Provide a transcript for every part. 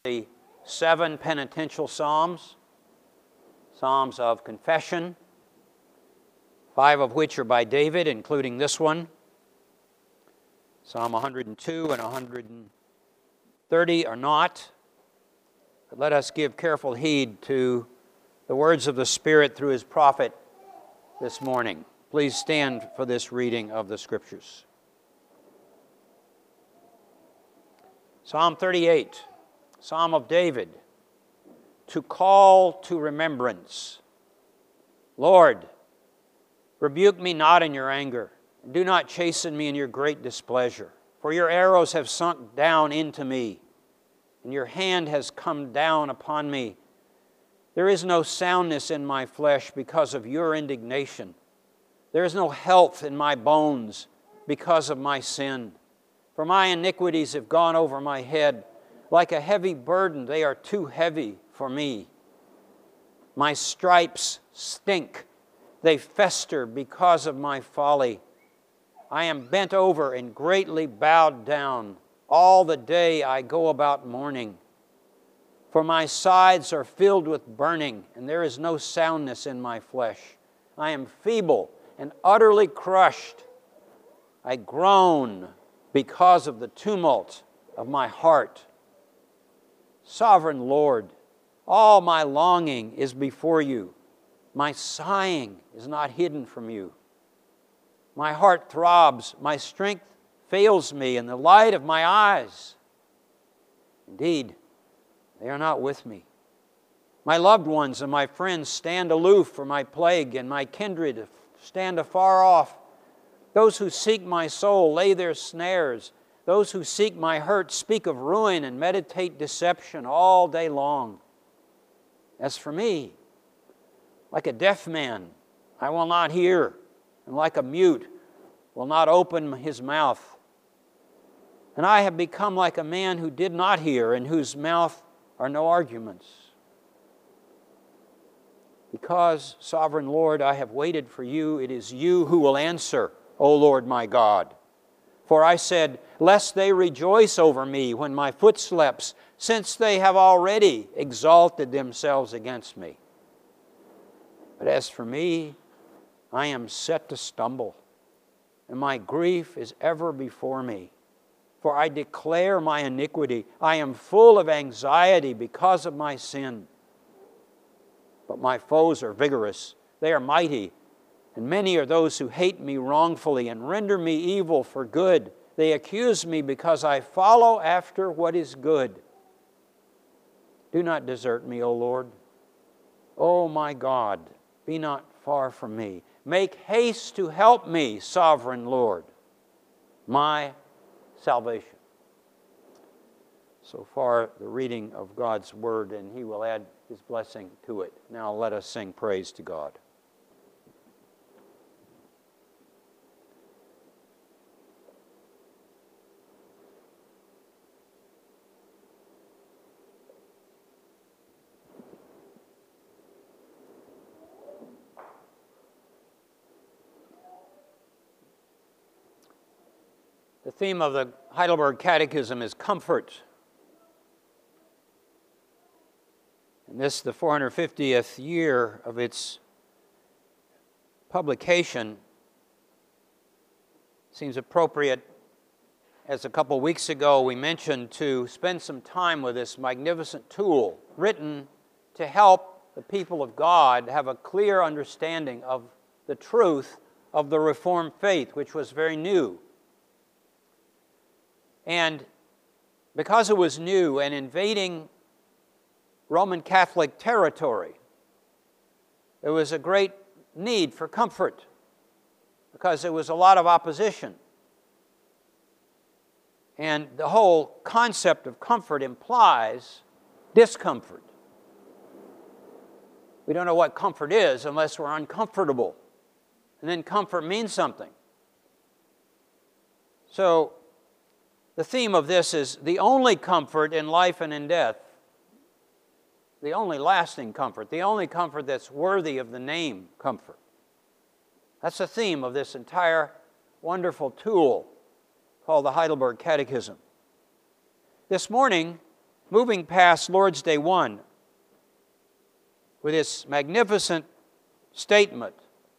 the 7 penitential psalms, psalms of confession, 5 of which are by David, including this one. Psalm 102 and 130 are not. But let us give careful heed to the words of the Spirit through His prophet this morning. Please stand for this reading of the Scriptures. Psalm 38, Psalm of David, to call to remembrance. Lord, rebuke me not in your anger, and do not chasten me in your great displeasure. For your arrows have sunk down into me, and your hand has come down upon me. There is no soundness in my flesh because of your indignation. There is no health in my bones because of my sin. For my iniquities have gone over my head. Like a heavy burden, they are too heavy for me. My stripes stink. They fester because of my folly. I am bent over and greatly bowed down. All the day I go about mourning. For my sides are filled with burning, and there is no soundness in my flesh. I am feeble and utterly crushed. I groan because of the tumult of my heart. Sovereign Lord, all my longing is before you. My sighing is not hidden from you. My heart throbs, my strength fails me in the light of my eyes. Indeed, they are not with me. My loved ones and my friends stand aloof for my plague, and my kindred stand afar off. Those who seek my soul lay their snares. Those who seek my hurt speak of ruin and meditate deception all day long. As for me, like a deaf man, I will not hear, and like a mute, will not open his mouth. And I have become like a man who did not hear, in whose mouth are no arguments. Because, Sovereign Lord, I have waited for you, it is you who will answer, O Lord my God. For I said, lest they rejoice over me when my foot slips, since they have already exalted themselves against me. But as for me, I am set to stumble, and my grief is ever before me. For I declare my iniquity. I am full of anxiety because of my sin. But my foes are vigorous. They are mighty. And many are those who hate me wrongfully and render me evil for good. They accuse me because I follow after what is good. Do not desert me, O Lord. O my God, be not far from me. Make haste to help me, Sovereign Lord, my salvation. So far, the reading of God's Word, and He will add His blessing to it. Now let us sing praise to God. The theme of the Heidelberg Catechism is comfort. And this, the 450th year of its publication, seems appropriate, as a couple weeks ago we mentioned, to spend some time with this magnificent tool written to help the people of God have a clear understanding of the truth of the Reformed faith, which was very new. And because it was new and invading Roman Catholic territory, there was a great need for comfort because there was a lot of opposition. And the whole concept of comfort implies discomfort. We don't know what comfort is unless we're uncomfortable. And then comfort means something. So, the theme of this is the only comfort in life and in death, the only lasting comfort, the only comfort that's worthy of the name comfort. That's the theme of this entire wonderful tool called the Heidelberg Catechism. This morning, moving past Lord's Day 1 with this magnificent statement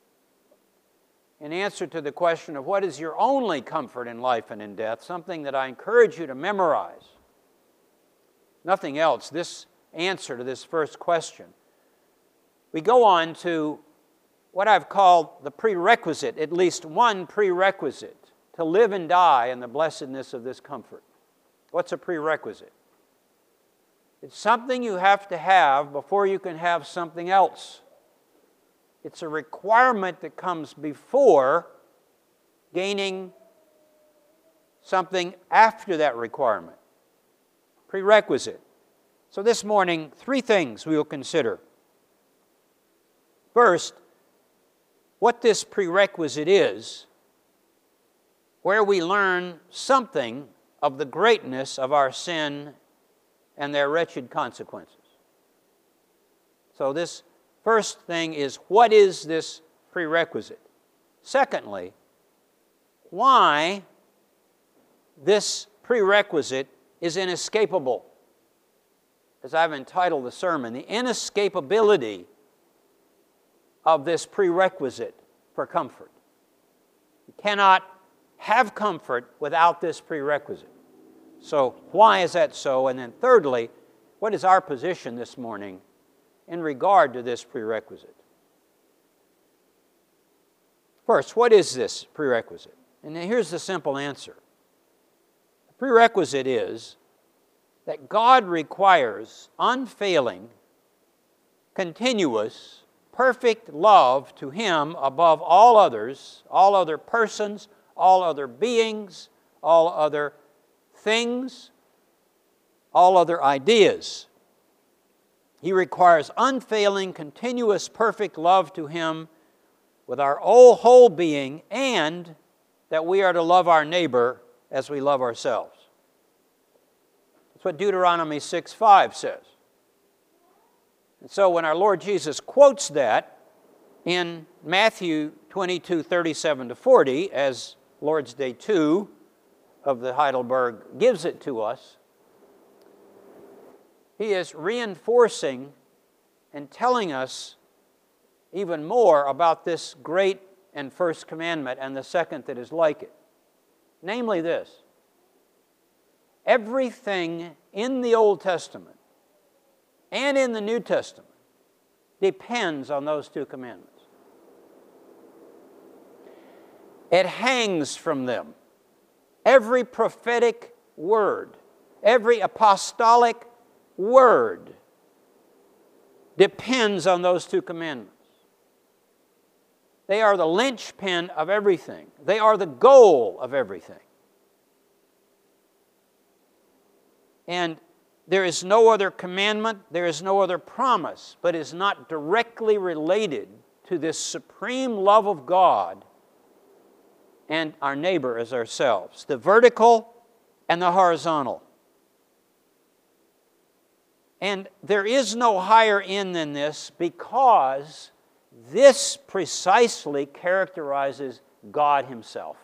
in answer to the question of what is your only comfort in life and in death, something that I encourage you to memorize. Nothing else, this answer to this first question. We go on to what I've called the prerequisite, at least one prerequisite, to live and die in the blessedness of this comfort. What's a prerequisite? It's something you have to have before you can have something else. It's a requirement that comes before gaining something after that requirement. Prerequisite. So this morning, three things we will consider. First, what this prerequisite is, where we learn something of the greatness of our sin and their wretched consequences. So this first thing is, what is this prerequisite? Secondly, why this prerequisite is inescapable. As I've entitled the sermon, the inescapability of this prerequisite for comfort. You cannot have comfort without this prerequisite. So why is that so? And then thirdly, what is our position this morning in regard to this prerequisite? First, what is this prerequisite? And here's the simple answer. The prerequisite is that God requires unfailing, continuous, perfect love to Him above all others, all other persons, all other beings, all other things, all other ideas. He requires unfailing, continuous, perfect love to Him with our whole being, and that we are to love our neighbor as we love ourselves. That's what Deuteronomy 6:5 says. And so when our Lord Jesus quotes that in Matthew 22:37-40, as Lord's Day 2 of the Heidelberg gives it to us, He is reinforcing and telling us even more about this great and first commandment and the second that is like it. Namely this: everything in the Old Testament and in the New Testament depends on those two commandments. It hangs from them. Every prophetic word, every apostolic word depends on those two commandments. They are the linchpin of everything. They are the goal of everything. And there is no other commandment, there is no other promise, but is not directly related to this supreme love of God and our neighbor as ourselves, the vertical and the horizontal. And there is no higher end than this, because this precisely characterizes God Himself.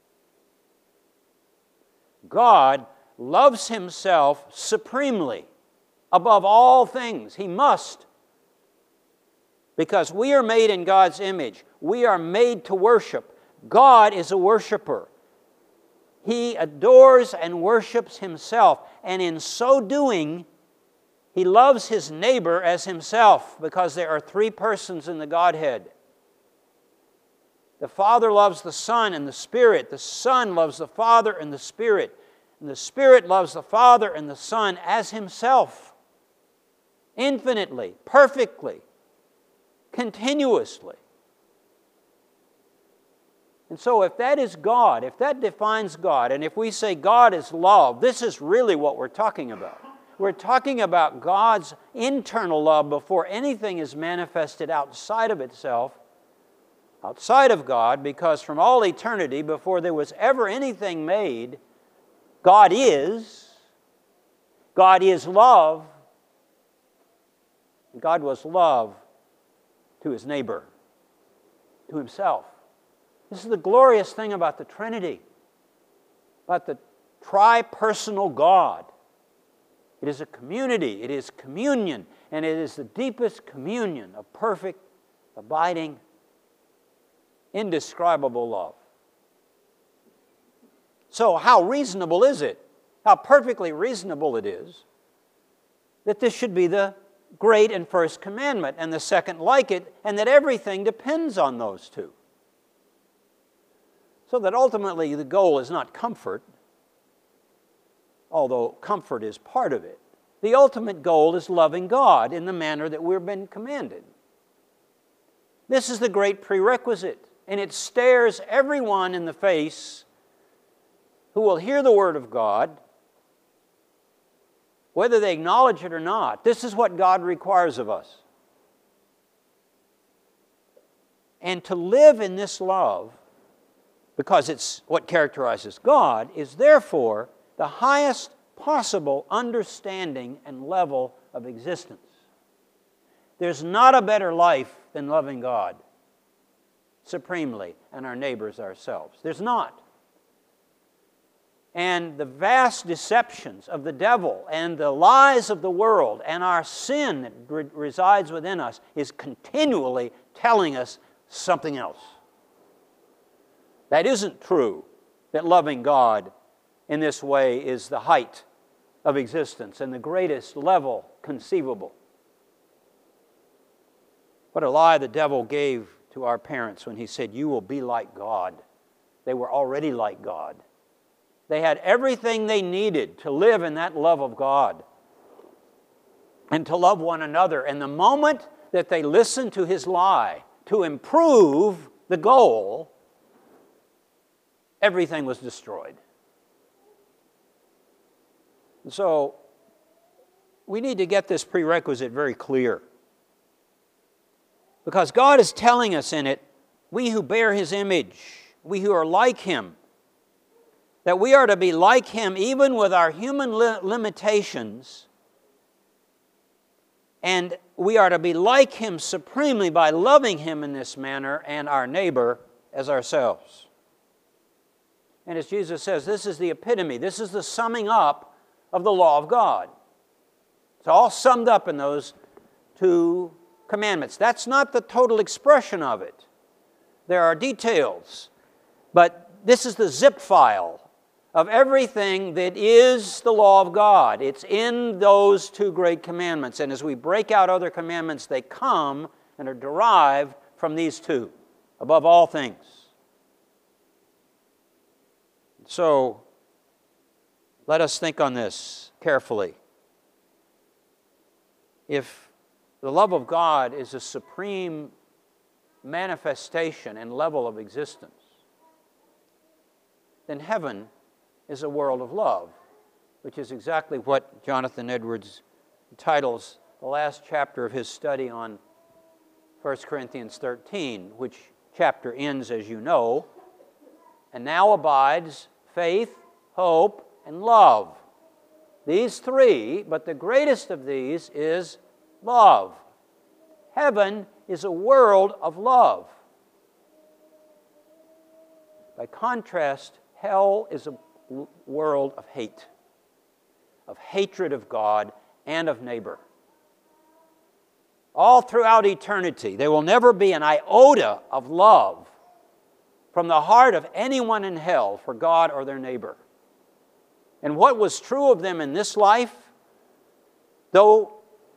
God loves Himself supremely above all things. He must. Because we are made in God's image. We are made to worship. God is a worshiper. He adores and worships Himself. And in so doing, He loves His neighbor as Himself, because there are three persons in the Godhead. The Father loves the Son and the Spirit. The Son loves the Father and the Spirit. And the Spirit loves the Father and the Son as Himself. Infinitely, perfectly, continuously. And so if that is God, if that defines God, and if we say God is love, this is really what we're talking about. We're talking about God's internal love before anything is manifested outside of itself, outside of God, because from all eternity, before there was ever anything made, God is love. God was love to His neighbor, to Himself. This is the glorious thing about the Trinity, about the tri-personal God. It is a community. It is communion. And it is the deepest communion of perfect, abiding, indescribable love. So how reasonable is it? How perfectly reasonable it is that this should be the great and first commandment, and the second like it, and that everything depends on those two. So that ultimately the goal is not comfort, although comfort is part of it. The ultimate goal is loving God in the manner that we've been commanded. This is the great prerequisite, and it stares everyone in the face who will hear the Word of God, whether they acknowledge it or not. This is what God requires of us. And to live in this love, because it's what characterizes God, is therefore the highest possible understanding and level of existence. There's not a better life than loving God supremely and our neighbors ourselves. There's not. And the vast deceptions of the devil and the lies of the world and our sin that resides within us is continually telling us something else. That isn't true, that loving God in this way is the height of existence and the greatest level conceivable. What a lie the devil gave to our parents when he said, "You will be like God." They were already like God. They had everything they needed to live in that love of God and to love one another. And the moment that they listened to his lie to improve the goal, everything was destroyed. And so we need to get this prerequisite very clear. Because God is telling us in it, we who bear His image, we who are like Him, that we are to be like Him even with our human limitations, and we are to be like Him supremely by loving Him in this manner and our neighbor as ourselves. And as Jesus says, this is the epitome, this is the summing up of the law of God. It's all summed up in those two commandments. That's not the total expression of it. There are details, but this is the zip file of everything that is the law of God. It's in those two great commandments. And as we break out other commandments, they come and are derived from these two, above all things. So, let us think on this carefully. If the love of God is a supreme manifestation and level of existence, then heaven is a world of love, which is exactly what Jonathan Edwards titles the last chapter of his study on 1 Corinthians 13, which chapter ends, as you know, "And now abides faith, hope, and love. These three, but the greatest of these is love." Heaven is a world of love. By contrast, hell is a world of hate, of hatred of God and of neighbor. All throughout eternity, there will never be an iota of love from the heart of anyone in hell for God or their neighbor. And what was true of them in this life, though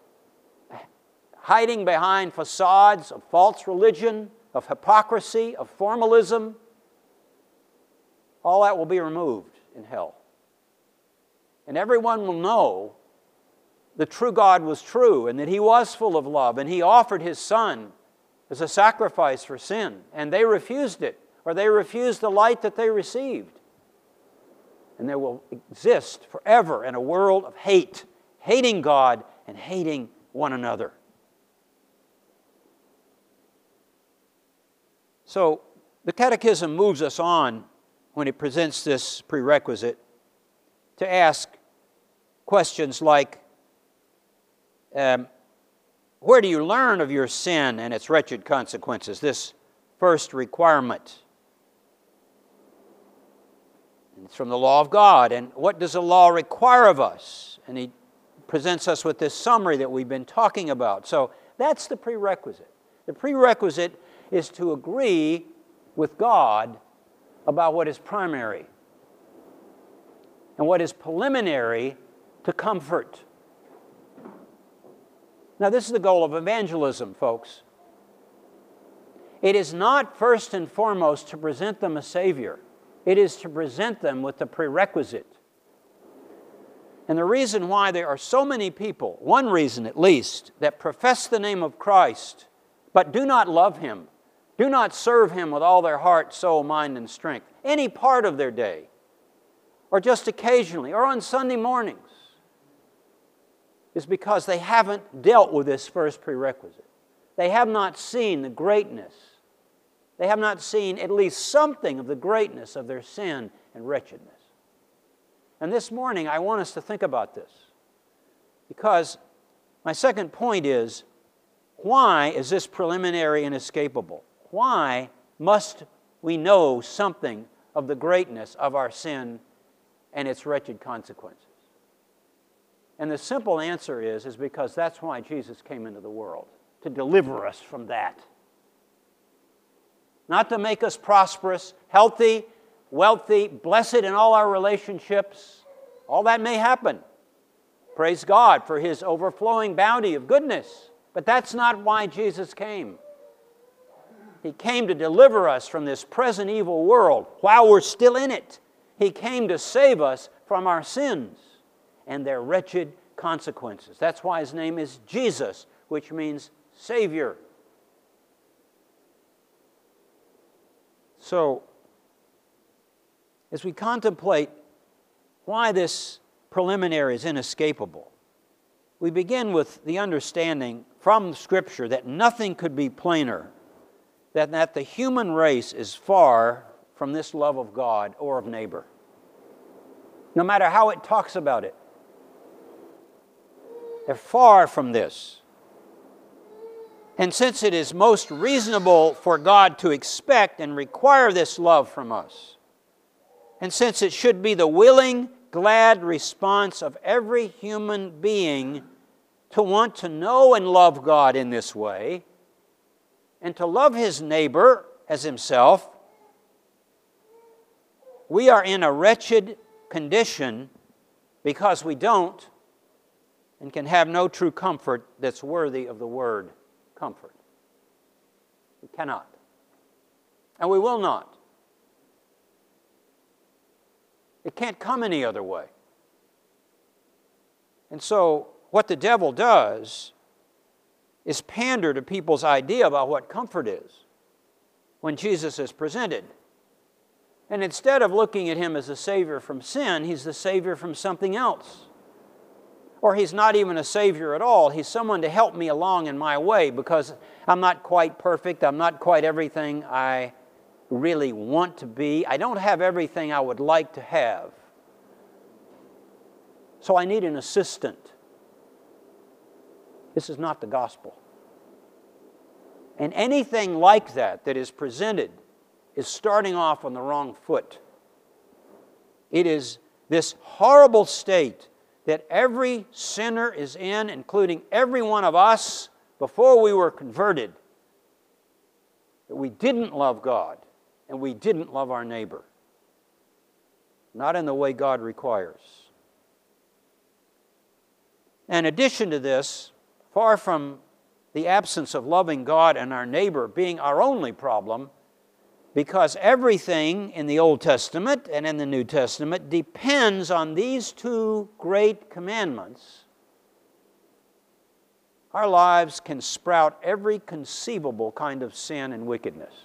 hiding behind facades of false religion, of hypocrisy, of formalism, all that will be removed in hell. And everyone will know the true God was true and that He was full of love, and He offered His Son as a sacrifice for sin, and they refused it, or they refused the light that they received. And there will exist forever in a world of hate, hating God and hating one another. So the Catechism moves us on when it presents this prerequisite to ask questions like, where do you learn of your sin and its wretched consequences? This first requirement. And it's from the law of God. And what does the law require of us? And he presents us with this summary that we've been talking about. So that's the prerequisite. The prerequisite is to agree with God about what is primary and what is preliminary to comfort. Now, this is the goal of evangelism, folks. It is not first and foremost to present them a Savior. It is to present them with the prerequisite. And the reason why there are so many people, one reason at least, that profess the name of Christ, but do not love Him, do not serve Him with all their heart, soul, mind, and strength, any part of their day, or just occasionally, or on Sunday mornings, is because they haven't dealt with this first prerequisite. They have not seen the greatness. They have not seen at least something of the greatness of their sin and wretchedness. And this morning, I want us to think about this, because my second point is, why is this preliminary inescapable? Why must we know something of the greatness of our sin and its wretched consequences? And the simple answer is because that's why Jesus came into the world, to deliver us from that. Not to make us prosperous, healthy, wealthy, blessed in all our relationships. All that may happen. Praise God for His overflowing bounty of goodness. But that's not why Jesus came. He came to deliver us from this present evil world while we're still in it. He came to save us from our sins and their wretched consequences. That's why His name is Jesus, which means Savior. So, as we contemplate why this preliminary is inescapable, we begin with the understanding from Scripture that nothing could be plainer than that the human race is far from this love of God or of neighbor. No matter how it talks about it, they're far from this. And since it is most reasonable for God to expect and require this love from us, and since it should be the willing, glad response of every human being to want to know and love God in this way, and to love his neighbor as himself, we are in a wretched condition because we don't and can have no true comfort that's worthy of the word comfort. We cannot. And we will not. It can't come any other way. And so what the devil does is pander to people's idea about what comfort is when Jesus is presented. And instead of looking at him as a Savior from sin, he's the Savior from something else. Or he's not even a Savior at all. He's someone to help me along in my way because I'm not quite perfect. I'm not quite everything I really want to be. I don't have everything I would like to have. So I need an assistant. This is not the gospel. And anything like that that is presented is starting off on the wrong foot. It is this horrible state that every sinner is in, including every one of us, before we were converted, that we didn't love God and we didn't love our neighbor. Not in the way God requires. In addition to this, far from the absence of loving God and our neighbor being our only problem, because everything in the Old Testament and in the New Testament depends on these two great commandments, our lives can sprout every conceivable kind of sin and wickedness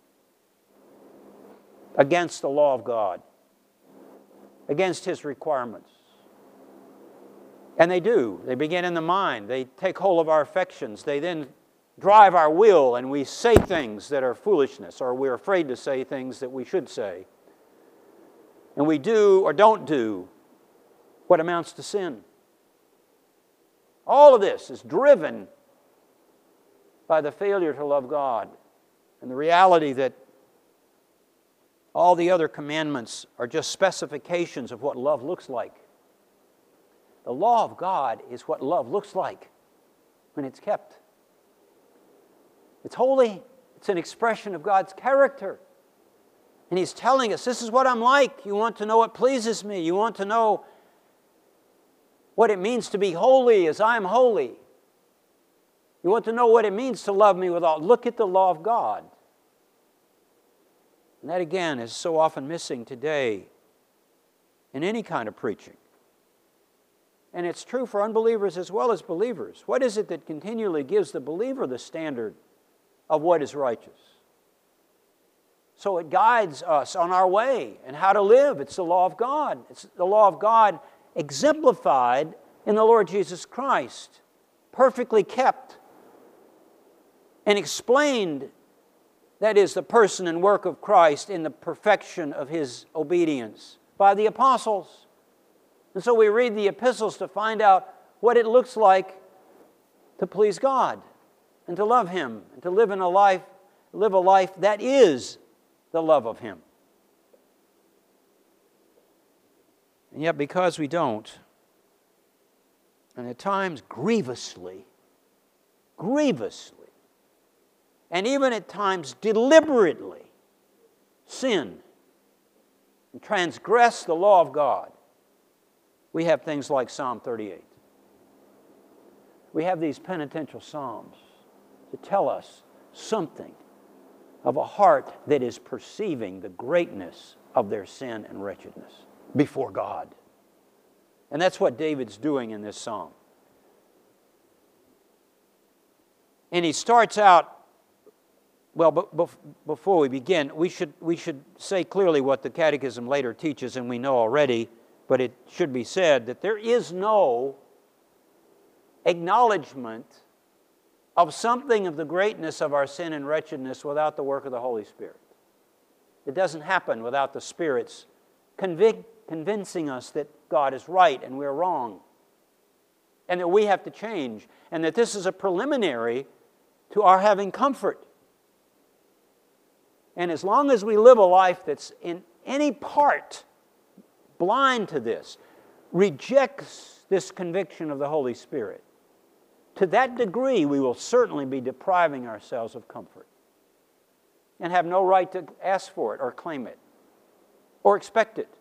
against the law of God, against His requirements. And they do. They begin in the mind. They take hold of our affections. They then drive our will, and we say things that are foolishness, or we're afraid to say things that we should say. And we do or don't do what amounts to sin. All of this is driven by the failure to love God and the reality that all the other commandments are just specifications of what love looks like. The law of God is what love looks like when it's kept. It's holy. It's an expression of God's character. And He's telling us, this is what I'm like. You want to know what pleases me. You want to know what it means to be holy as I am holy. You want to know what it means to love me with all. Look at the law of God. And that, again, is so often missing today in any kind of preaching. And it's true for unbelievers as well as believers. What is it that continually gives the believer the standard of what is righteous? So it guides us on our way and how to live. It's the law of God. It's the law of God exemplified in the Lord Jesus Christ, perfectly kept and explained, that is, the person and work of Christ in the perfection of His obedience by the apostles. And so we read the epistles to find out what it looks like to please God and to love Him and to live a life that is the love of Him. And yet, because we don't, and at times grievously, and even at times deliberately sin and transgress the law of God, we have things like Psalm 38. We have these penitential psalms to tell us something of a heart that is perceiving the greatness of their sin and wretchedness before God. And that's what David's doing in this psalm. And he starts out, well, before we begin, we should say clearly what the Catechism later teaches, and we know already, but it should be said that there is no acknowledgement of something of the greatness of our sin and wretchedness without the work of the Holy Spirit. It doesn't happen without the Spirit's convincing us that God is right and we're wrong, and that we have to change, and that this is a preliminary to our having comfort. And as long as we live a life that's in any part blind to this, rejects this conviction of the Holy Spirit, to that degree we will certainly be depriving ourselves of comfort and have no right to ask for it or claim it or expect it.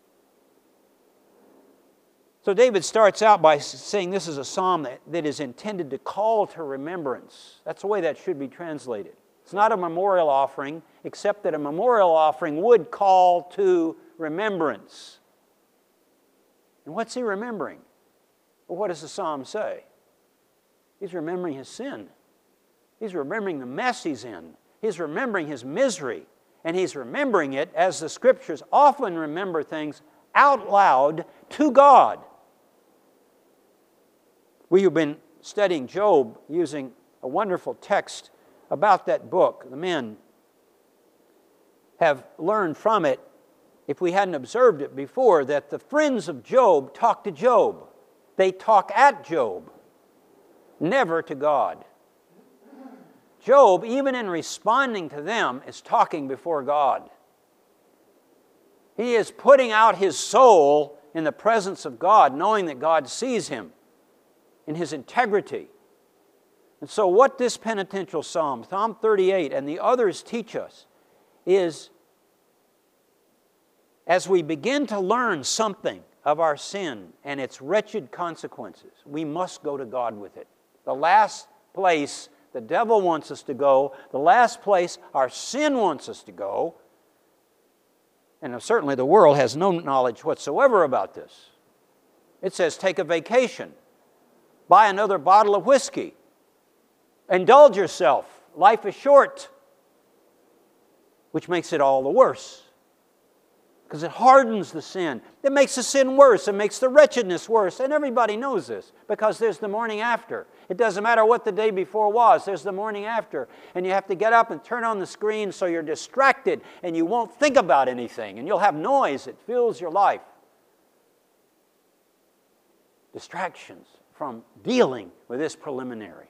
So David starts out by saying this is a psalm that is intended to call to remembrance. That's the way that should be translated. It's not a memorial offering, except that a memorial offering would call to remembrance. And what's he remembering? Well, what does the psalm say? He's remembering his sin. He's remembering the mess he's in. He's remembering his misery. And he's remembering it, as the Scriptures often remember things, out loud to God. We have been studying Job using a wonderful text about that book. The men have learned from it, if we hadn't observed it before, that the friends of Job talk to Job. They talk at Job, never to God. Job, even in responding to them, is talking before God. He is putting out his soul in the presence of God, knowing that God sees him in his integrity. And so what this penitential psalm, Psalm 38, and the others teach us is, as we begin to learn something of our sin and its wretched consequences, we must go to God with it. The last place the devil wants us to go, the last place our sin wants us to go, and certainly the world has no knowledge whatsoever about this. It says, take a vacation, buy another bottle of whiskey, indulge yourself, life is short, which makes it all the worse. Because it hardens the sin. It makes the sin worse. It makes the wretchedness worse. And everybody knows this because there's the morning after. It doesn't matter what the day before was. There's the morning after. And you have to get up and turn on the screen so you're distracted and you won't think about anything. And you'll have noise that fills your life. Distractions from dealing with this preliminary.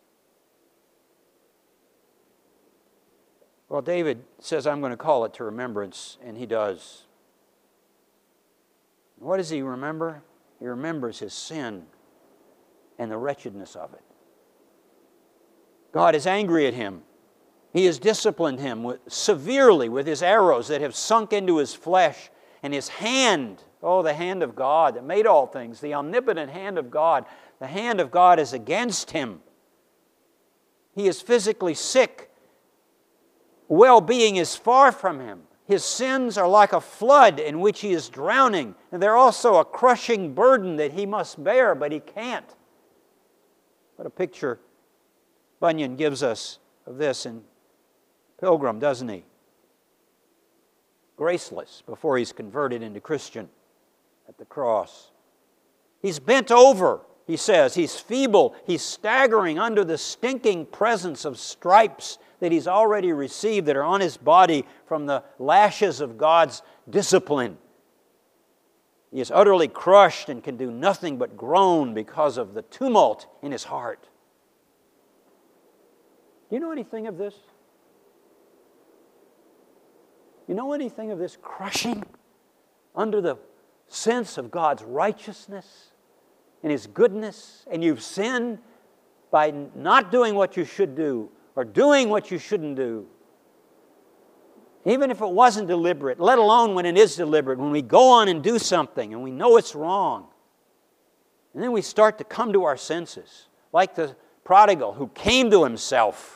Well, David says, I'm going to call it to remembrance, and he does. What does he remember? He remembers his sin and the wretchedness of it. God is angry at him. He has disciplined him severely with his arrows that have sunk into his flesh. And his hand, oh, the hand of God that made all things, the omnipotent hand of God, the hand of God is against him. He is physically sick. Well-being is far from him. His sins are like a flood in which he is drowning. And they're also a crushing burden that he must bear, but he can't. What a picture Bunyan gives us of this in Pilgrim, doesn't he? Graceless before he's converted into Christian at the cross. He's bent over, he says. He's feeble. He's staggering under the stinking presence of stripes that he's already received that are on his body from the lashes of God's discipline. He is utterly crushed and can do nothing but groan because of the tumult in his heart. Do you know anything of this? You know anything of this crushing under the sense of God's righteousness and His goodness, and you've sinned by not doing what you should do or doing what you shouldn't do? Even if it wasn't deliberate, let alone when it is deliberate, when we go on and do something and we know it's wrong, and then we start to come to our senses, like the prodigal who came to himself.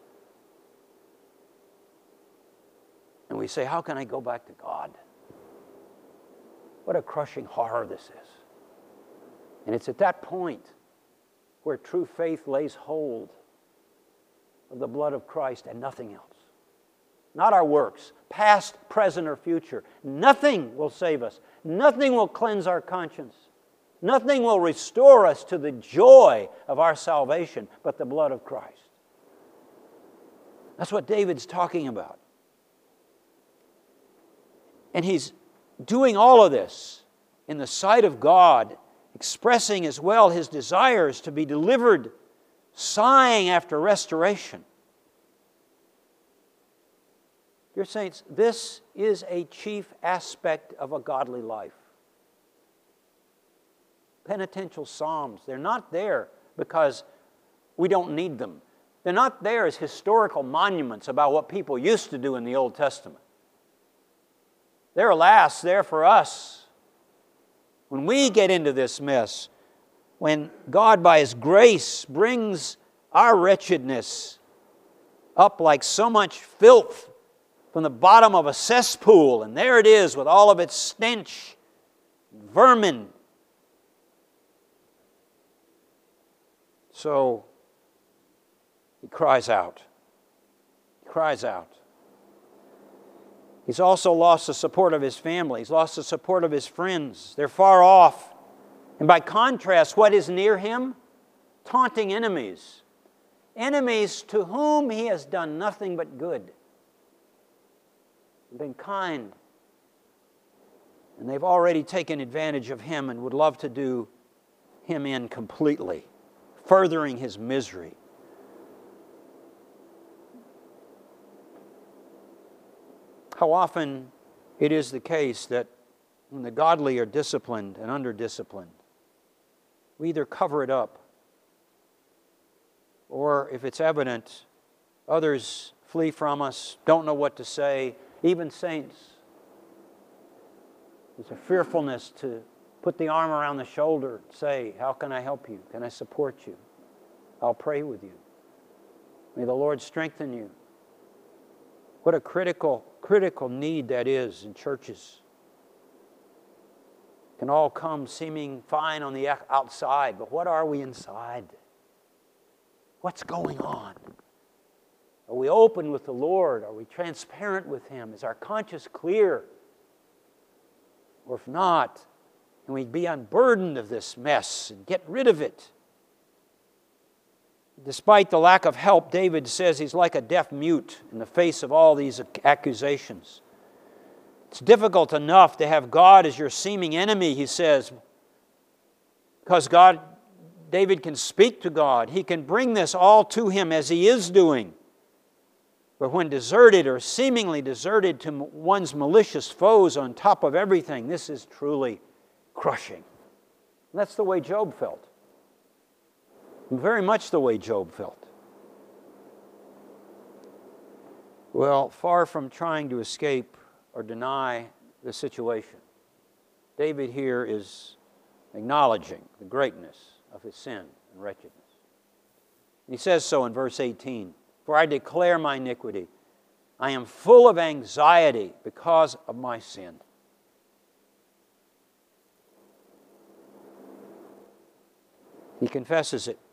And we say, how can I go back to God? What a crushing horror this is. And it's at that point where true faith lays hold of the blood of Christ and nothing else. Not our works, past, present, or future. Nothing will save us. Nothing will cleanse our conscience. Nothing will restore us to the joy of our salvation but the blood of Christ. That's what David's talking about. And he's doing all of this in the sight of God, expressing as well his desires to be delivered, sighing after restoration. Dear saints, this is a chief aspect of a godly life. Penitential psalms, they're not there because we don't need them. They're not there as historical monuments about what people used to do in the Old Testament. They're, alas, there for us. When we get into this mess, when God by His grace brings our wretchedness up like so much filth from the bottom of a cesspool, and there it is with all of its stench, vermin. So he cries out. He cries out. He's also lost the support of his family. He's lost the support of his friends. They're far off. And by contrast, what is near him? Taunting enemies. Enemies to whom he has done nothing but good. Been kind. And they've already taken advantage of him and would love to do him in completely, furthering his misery. How often it is the case that when the godly are disciplined and under-disciplined, we either cover it up, or if it's evident, others flee from us, don't know what to say. Even saints, there's a fearfulness to put the arm around the shoulder and say, how can I help you? Can I support you? I'll pray with you. May the Lord strengthen you. What a critical need that is in churches. It can all come seeming fine on the outside, but what are we inside? What's going on? Are we open with the Lord? Are we transparent with Him? Is our conscience clear? Or if not, can we be unburdened of this mess and get rid of it? Despite the lack of help, David says he's like a deaf mute in the face of all these accusations. It's difficult enough to have God as your seeming enemy, he says, because David can speak to God. He can bring this all to him as he is doing. But when deserted or seemingly deserted to one's malicious foes on top of everything, this is truly crushing. And that's the way Job felt. Very much the way Job felt. Well, far from trying to escape or deny the situation, David here is acknowledging the greatness of his sin and wretchedness. And he says so in verse 18, "For I declare my iniquity. I am full of anxiety because of my sin." He confesses it.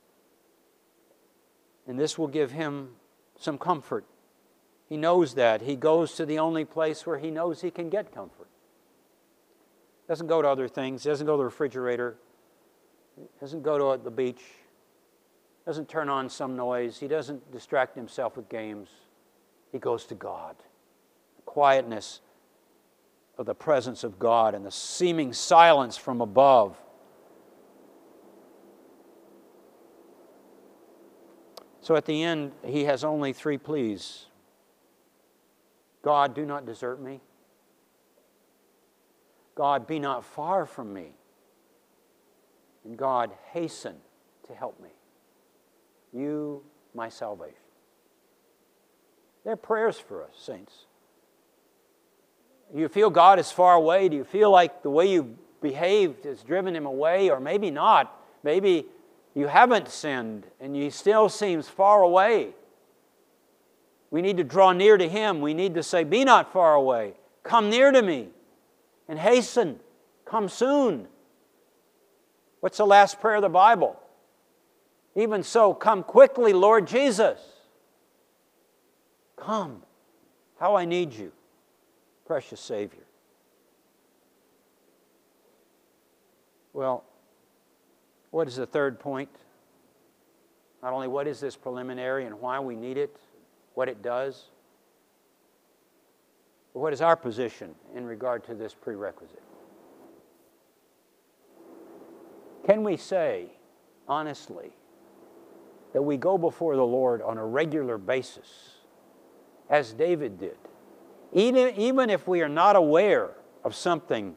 And this will give him some comfort. He knows that. He goes to the only place where he knows he can get comfort. Doesn't go to other things. Doesn't go to the refrigerator. Doesn't go to the beach. Doesn't turn on some noise. He doesn't distract himself with games. He goes to God. The quietness of the presence of God and the seeming silence from above. So at the end, he has only 3 pleas. God, do not desert me. God, be not far from me. And God, hasten to help me. You, my salvation. They're prayers for us, saints. Do you feel God is far away? Do you feel like the way you behaved has driven Him away? Or maybe not. Maybe you haven't sinned and He still seems far away. We need to draw near to Him. We need to say, be not far away. Come near to me and hasten. Come soon. What's the last prayer of the Bible? Even so, come quickly, Lord Jesus. Come. How I need you, precious Savior. Well, what is the third point? Not only what is this preliminary and why we need it, what it does, but what is our position in regard to this prerequisite? Can we say, honestly, that we go before the Lord on a regular basis, as David did, even if we are not aware of something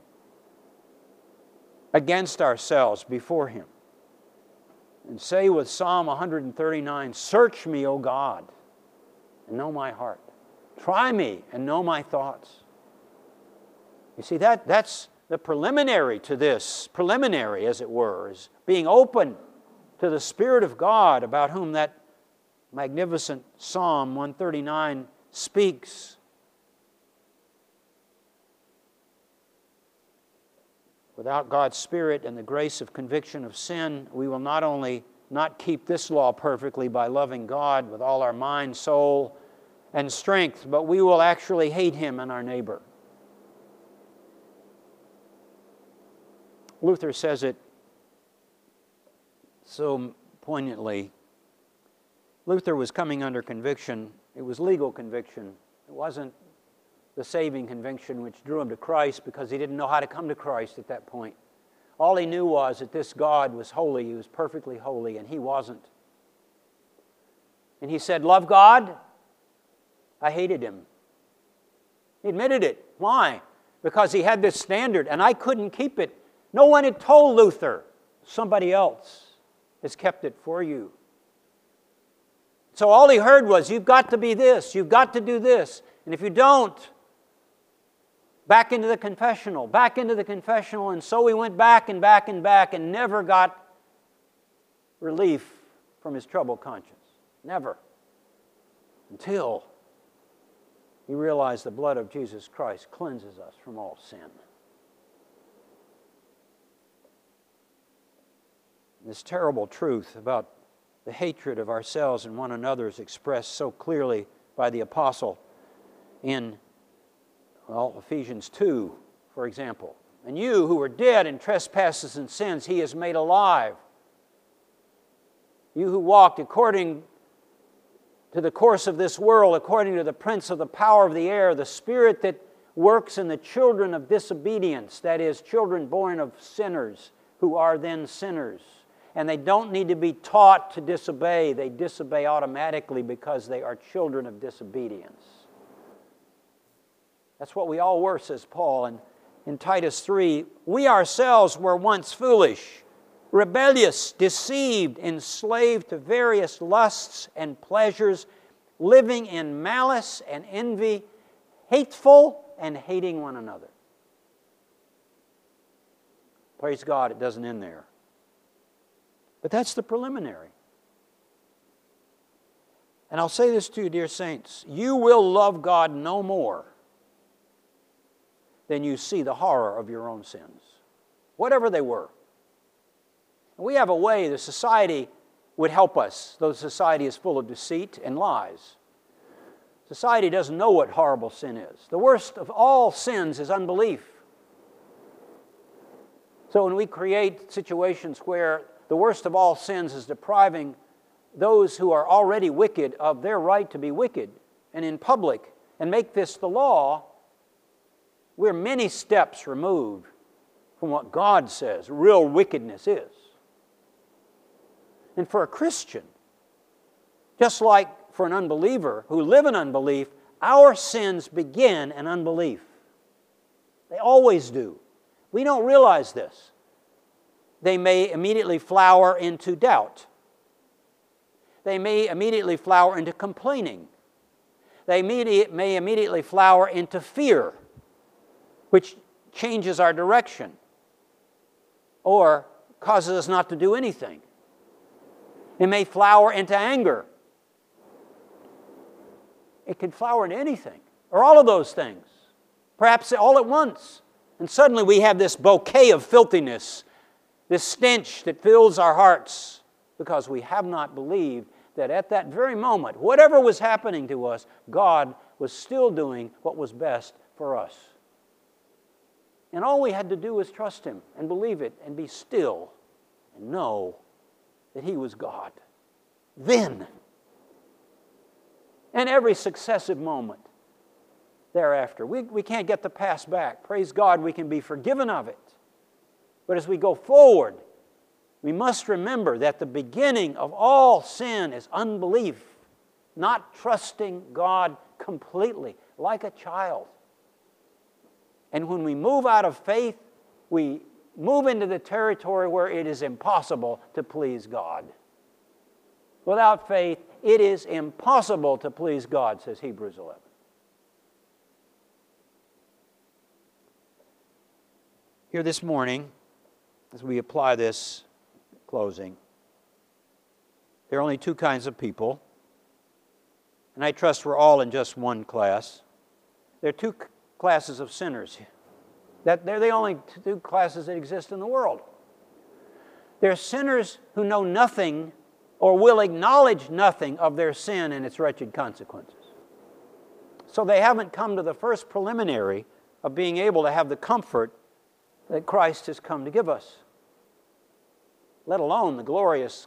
against ourselves before Him, and say with Psalm 139, search me, O God, and know my heart. Try me and know my thoughts. You see, that's the preliminary to this, preliminary as it were, is being open to the Spirit of God about whom that magnificent Psalm 139 speaks. Without God's Spirit and the grace of conviction of sin, we will not only not keep this law perfectly by loving God with all our mind, soul, and strength, but we will actually hate Him and our neighbor. Luther says it so poignantly. Luther was coming under conviction. It was legal conviction. It wasn't the saving conviction which drew him to Christ, because he didn't know how to come to Christ at that point. All he knew was that this God was holy. He was perfectly holy, and he wasn't. And he said, love God? I hated Him. He admitted it. Why? Because he had this standard, and I couldn't keep it. No one had told Luther. Somebody else has kept it for you. So all he heard was, you've got to be this, you've got to do this. And if you don't, back into the confessional, and so he went back and back and back and never got relief from his troubled conscience. Never. Until he realized the blood of Jesus Christ cleanses us from all sin. This terrible truth about the hatred of ourselves and one another is expressed so clearly by the apostle in Ephesians 2, for example. And you who were dead in trespasses and sins, He has made alive. You who walked according to the course of this world, according to the prince of the power of the air, the spirit that works in the children of disobedience, that is, children born of sinners who are then sinners. And they don't need to be taught to disobey. They disobey automatically because they are children of disobedience. That's what we all were, says Paul. And in Titus 3, we ourselves were once foolish, rebellious, deceived, enslaved to various lusts and pleasures, living in malice and envy, hateful and hating one another. Praise God, it doesn't end there. But that's the preliminary. And I'll say this to you, dear saints, you will love God no more than you see the horror of your own sins, whatever they were. We have a way, the society would help us, though society is full of deceit and lies. Society doesn't know what horrible sin is. The worst of all sins is unbelief. So when we create situations where the worst of all sins is depriving those who are already wicked of their right to be wicked and in public and make this the law, we're many steps removed from what God says real wickedness is. And for a Christian, just like for an unbeliever who live in unbelief, our sins begin in unbelief. They always do. We don't realize this. They may immediately flower into doubt. They may immediately flower into complaining. They may immediately flower into fear, which changes our direction or causes us not to do anything. It may flower into anger. It can flower into anything, or all of those things, perhaps all at once. And suddenly we have this bouquet of filthiness, this stench that fills our hearts because we have not believed that at that very moment, whatever was happening to us, God was still doing what was best for us. And all we had to do was trust Him and believe it and be still and know that He was God. Then, and every successive moment thereafter. We can't get the past back. Praise God, we can be forgiven of it. But as we go forward, we must remember that the beginning of all sin is unbelief, not trusting God completely, like a child. And when we move out of faith, we move into the territory where it is impossible to please God. Without faith, it is impossible to please God, says Hebrews 11. Here this morning, as we apply this closing, there are only two kinds of people, and I trust we're all in just one class. There are two classes of sinners. They're the only two classes that exist in the world. There are sinners who know nothing or will acknowledge nothing of their sin and its wretched consequences. So they haven't come to the first preliminary of being able to have the comfort that Christ has come to give us, let alone the glorious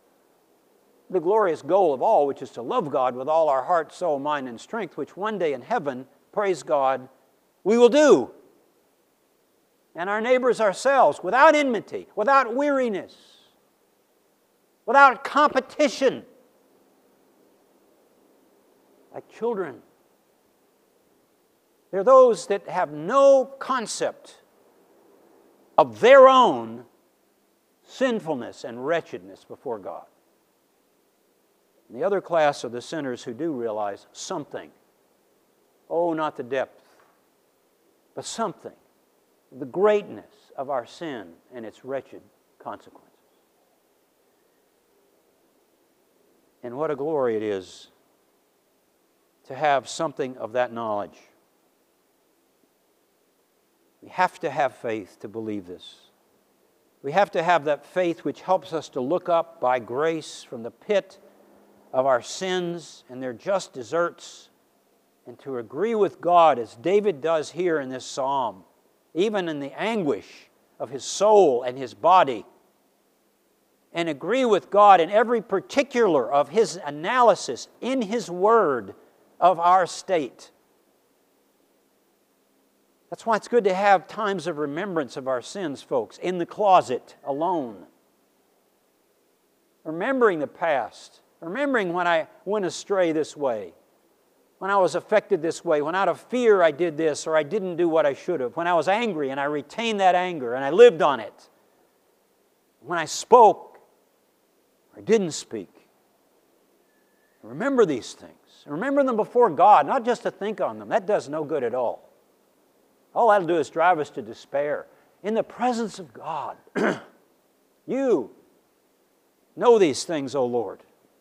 goal of all, which is to love God with all our heart, soul, mind, and strength, which one day in heaven, praise God, we will do. And our neighbors ourselves, without enmity, without weariness, without competition, like children. They're those that have no concept of their own sinfulness and wretchedness before God. And the other class are the sinners who do realize something. Oh, not the depth, but something. The greatness of our sin and its wretched consequences. And what a glory it is to have something of that knowledge. We have to have faith to believe this. We have to have that faith which helps us to look up by grace from the pit of our sins and their just deserts and to agree with God as David does here in this psalm, even in the anguish of his soul and his body, and agree with God in every particular of His analysis in His Word of our state. That's why it's good to have times of remembrance of our sins, folks, in the closet, alone. Remembering the past, remembering when I went astray this way, when I was affected this way, when out of fear I did this or I didn't do what I should have, when I was angry and I retained that anger and I lived on it, when I spoke or didn't speak. Remember these things. Remember them before God, not just to think on them. That does no good at all. All that'll do is drive us to despair. In the presence of God, you know these things, O Lord.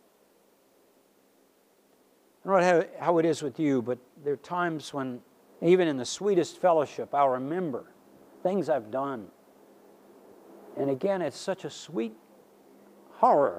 I don't know how it is with you, but there are times when, even in the sweetest fellowship, I'll remember things I've done. And again, it's such a sweet horror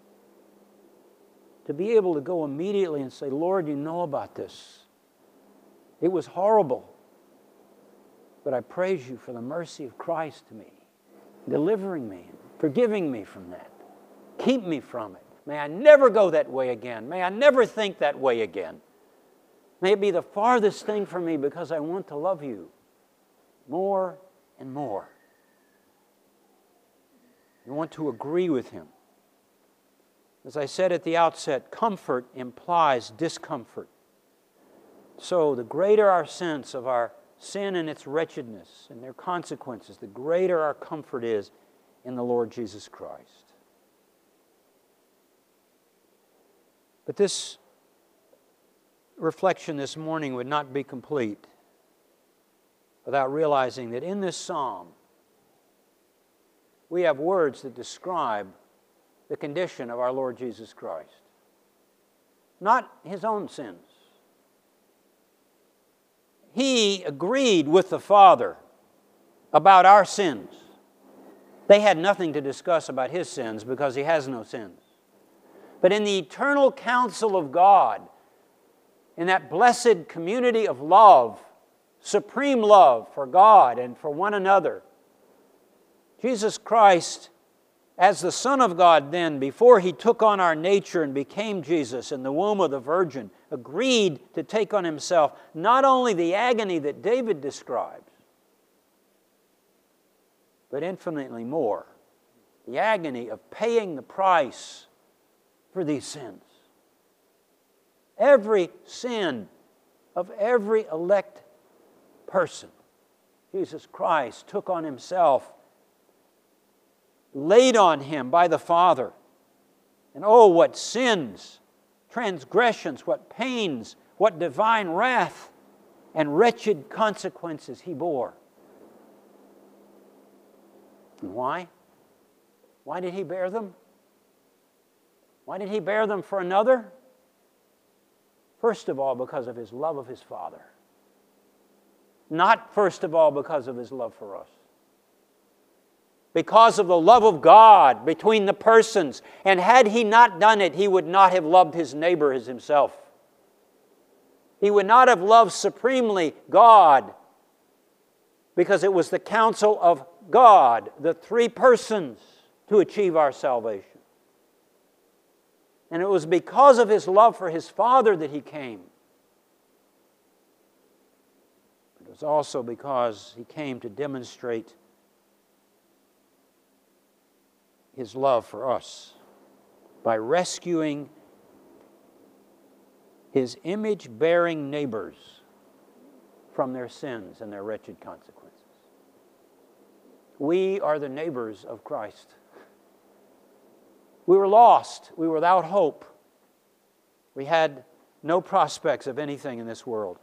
to be able to go immediately and say, Lord, you know about this. It was horrible, but I praise you for the mercy of Christ to me, delivering me, forgiving me from that. Keep me from it. May I never go that way again. May I never think that way again. May it be the farthest thing from me because I want to love you more and more. I want to agree with Him. As I said at the outset, comfort implies discomfort. So the greater our sense of our sin and its wretchedness and their consequences, the greater our comfort is in the Lord Jesus Christ. But this reflection this morning would not be complete without realizing that in this psalm we have words that describe the condition of our Lord Jesus Christ. Not His own sins. He agreed with the Father about our sins. They had nothing to discuss about His sins because He has no sins. But in the eternal counsel of God, in that blessed community of love, supreme love for God and for one another, Jesus Christ, as the Son of God then, before He took on our nature and became Jesus in the womb of the Virgin, agreed to take on Himself not only the agony that David describes, but infinitely more, the agony of paying the price for these sins. Every sin of every elect person, Jesus Christ took on Himself, laid on Him by the Father. And oh, what sins, transgressions, what pains, what divine wrath and wretched consequences He bore. And why? Why did He bear them? Why did He bear them for another? First of all, because of His love of His Father. Not first of all because of His love for us. Because of the love of God between the persons. And had He not done it, He would not have loved His neighbor as Himself. He would not have loved supremely God, because it was the counsel of God, the three persons, to achieve our salvation. And it was because of His love for His Father that He came. But it was also because He came to demonstrate His love for us by rescuing His image-bearing neighbors from their sins and their wretched consequences. We are the neighbors of Christ. We were lost. We were without hope. We had no prospects of anything in this world.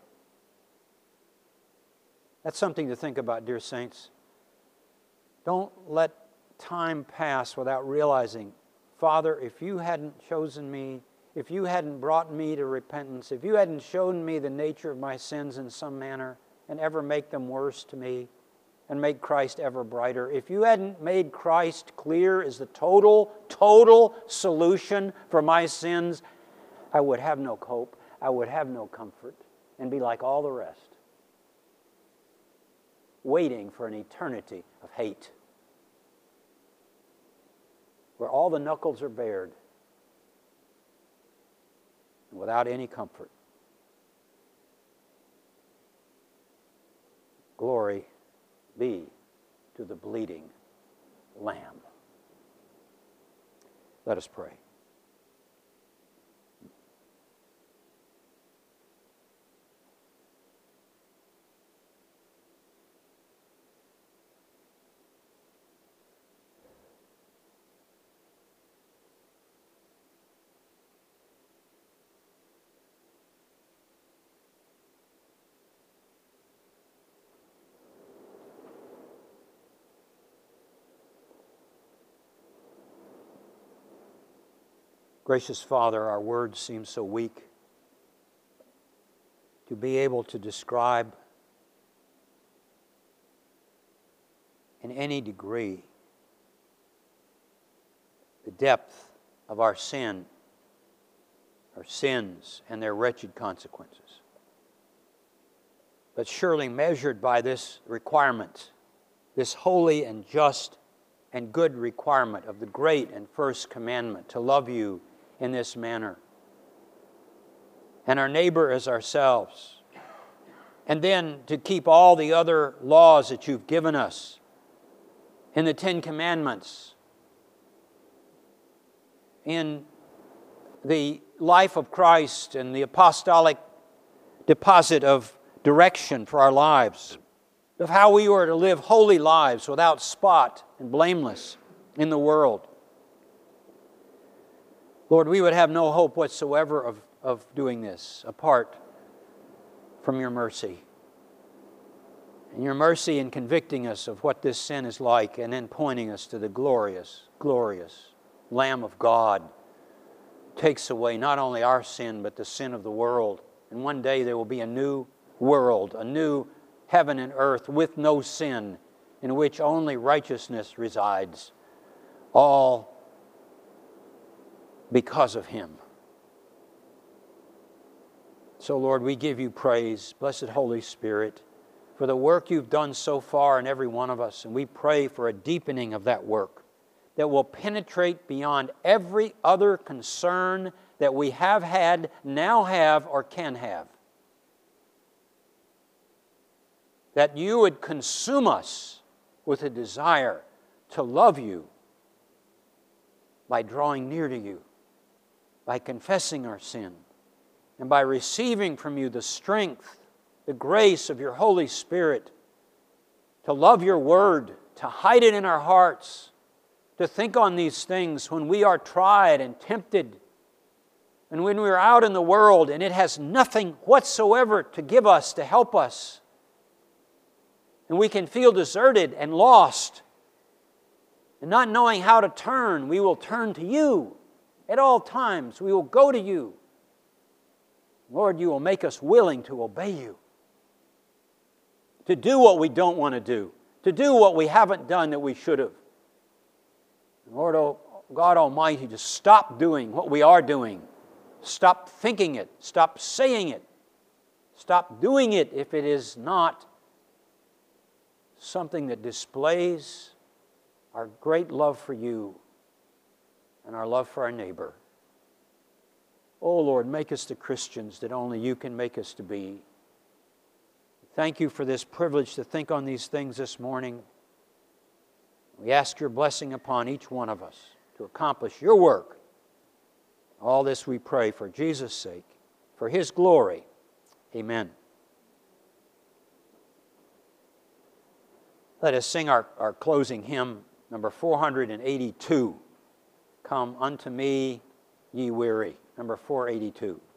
That's something to think about, dear saints. Don't let time pass without realizing, Father, if you hadn't chosen me, if you hadn't brought me to repentance, if you hadn't shown me the nature of my sins in some manner and ever make them worse to me and make Christ ever brighter, if you hadn't made Christ clear as the total solution for my sins, I would have no hope, I would have no comfort, and be like all the rest, waiting for an eternity of hate, where all the knuckles are bared, and without any comfort. Glory be to the bleeding Lamb. Let us pray. Gracious Father, our words seem so weak to be able to describe in any degree the depth of our sin, our sins, and their wretched consequences. But surely measured by this requirement, this holy and just and good requirement of the great and first commandment, to love you in this manner, and our neighbor as ourselves, and then to keep all the other laws that you've given us in the Ten Commandments, in the life of Christ and the apostolic deposit of direction for our lives, of how we were to live holy lives without spot and blameless in the world. Lord, we would have no hope whatsoever of doing this apart from your mercy. And your mercy in convicting us of what this sin is like, and then pointing us to the glorious, glorious Lamb of God who takes away not only our sin, but the sin of the world. And one day there will be a new world, a new heaven and earth with no sin, in which only righteousness resides, all because of Him. So, Lord, we give you praise, blessed Holy Spirit, for the work you've done so far in every one of us, and we pray for a deepening of that work that will penetrate beyond every other concern that we have had, now have, or can have. That you would consume us with a desire to love you by drawing near to you, by confessing our sin, and by receiving from you the strength, the grace of your Holy Spirit to love your word, to hide it in our hearts, to think on these things when we are tried and tempted, and when we're out in the world and it has nothing whatsoever to give us, to help us. And we can feel deserted and lost. And not knowing how to turn, we will turn to you. At all times, we will go to you. Lord, you will make us willing to obey you. To do what we don't want to do. To do what we haven't done that we should have. Lord, oh God Almighty, to stop doing what we are doing. Stop thinking it. Stop saying it. Stop doing it if it is not something that displays our great love for you and our love for our neighbor. Oh Lord, make us the Christians that only you can make us to be. Thank you for this privilege to think on these things this morning. We ask your blessing upon each one of us to accomplish your work. All this we pray for Jesus' sake, for His glory. Amen. Let us sing our closing hymn, number 482. Come unto me, ye weary. Number 482.